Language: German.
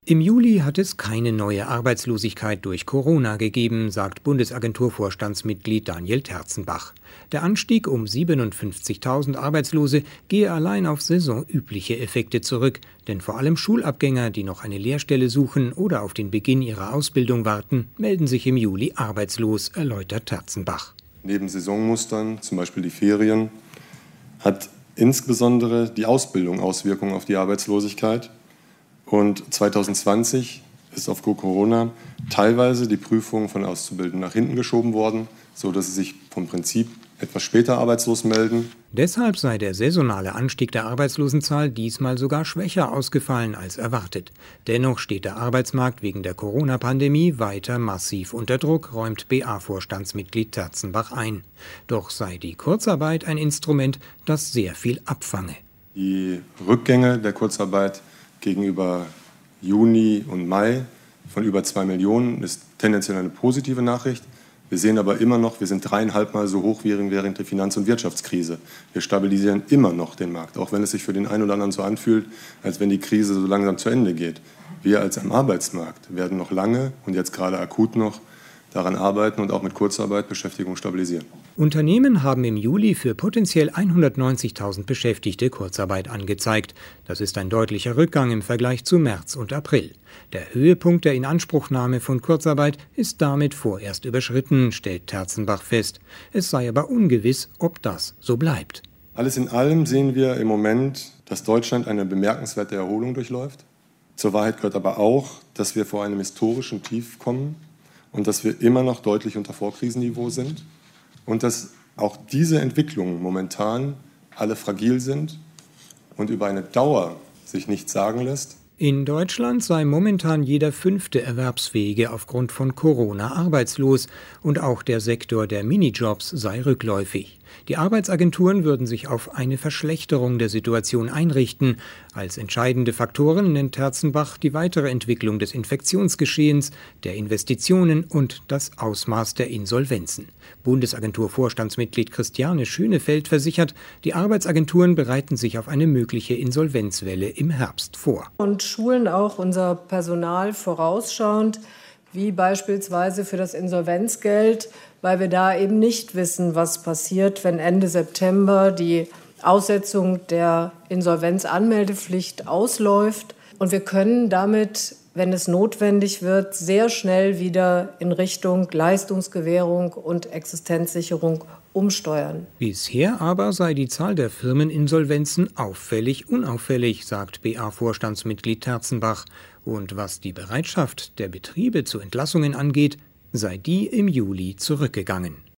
Im Juli hat es keine neue Arbeitslosigkeit durch Corona gegeben, sagt Bundesagenturvorstandsmitglied Daniel Terzenbach. Der Anstieg um 57.000 Arbeitslose gehe allein auf saisonübliche Effekte zurück, denn vor allem Schulabgänger, die noch eine Lehrstelle suchen oder auf den Beginn ihrer Ausbildung warten, melden sich im Juli arbeitslos, erläutert Terzenbach. Neben Saisonmustern, zum Beispiel die Ferien, hat insbesondere die Ausbildung Auswirkungen auf die Arbeitslosigkeit. Und 2020 ist aufgrund Corona teilweise die Prüfung von Auszubildenden nach hinten geschoben worden, sodass sie sich vom Prinzip etwas später arbeitslos melden. Deshalb sei der saisonale Anstieg der Arbeitslosenzahl diesmal sogar schwächer ausgefallen als erwartet. Dennoch steht der Arbeitsmarkt wegen der Corona-Pandemie weiter massiv unter Druck, räumt BA-Vorstandsmitglied Terzenbach ein. Doch sei die Kurzarbeit ein Instrument, das sehr viel abfange. Die Rückgänge der Kurzarbeit gegenüber Juni und Mai von über 2 Millionen ist tendenziell eine positive Nachricht. Wir sehen aber immer noch, wir sind 3,5 Mal so hoch wie während der Finanz- und Wirtschaftskrise. Wir stabilisieren immer noch den Markt, auch wenn es sich für den einen oder anderen so anfühlt, als wenn die Krise so langsam zu Ende geht. Wir als am Arbeitsmarkt werden noch lange und jetzt gerade akut noch daran arbeiten und auch mit Kurzarbeit Beschäftigung stabilisieren. Unternehmen haben im Juli für potenziell 190.000 Beschäftigte Kurzarbeit angezeigt. Das ist ein deutlicher Rückgang im Vergleich zu März und April. Der Höhepunkt der Inanspruchnahme von Kurzarbeit ist damit vorerst überschritten, stellt Terzenbach fest. Es sei aber ungewiss, ob das so bleibt. Alles in allem sehen wir im Moment, dass Deutschland eine bemerkenswerte Erholung durchläuft. Zur Wahrheit gehört aber auch, dass wir vor einem historischen Tief kommen und dass wir immer noch deutlich unter Vorkrisenniveau sind und dass auch diese Entwicklungen momentan alle fragil sind und über eine Dauer sich nichts sagen lässt. In Deutschland sei momentan jeder 5. Erwerbsfähige aufgrund von Corona arbeitslos und auch der Sektor der Minijobs sei rückläufig. Die Arbeitsagenturen würden sich auf eine Verschlechterung der Situation einrichten. Als entscheidende Faktoren nennt Terzenbach die weitere Entwicklung des Infektionsgeschehens, der Investitionen und das Ausmaß der Insolvenzen. Bundesagenturvorstandsmitglied Christiane Schönefeld versichert, die Arbeitsagenturen bereiten sich auf eine mögliche Insolvenzwelle im Herbst vor. Und schulen auch unser Personal vorausschauend, wie beispielsweise für das Insolvenzgeld, weil wir da eben nicht wissen, was passiert, wenn Ende September die Aussetzung der Insolvenzanmeldepflicht ausläuft. Und wir können damit, wenn es notwendig wird, sehr schnell wieder in Richtung Leistungsgewährung und Existenzsicherung umsteuern. Bisher aber sei die Zahl der Firmeninsolvenzen auffällig unauffällig, sagt BA-Vorstandsmitglied Terzenbach. Und was die Bereitschaft der Betriebe zu Entlassungen angeht, sei die im Juli zurückgegangen.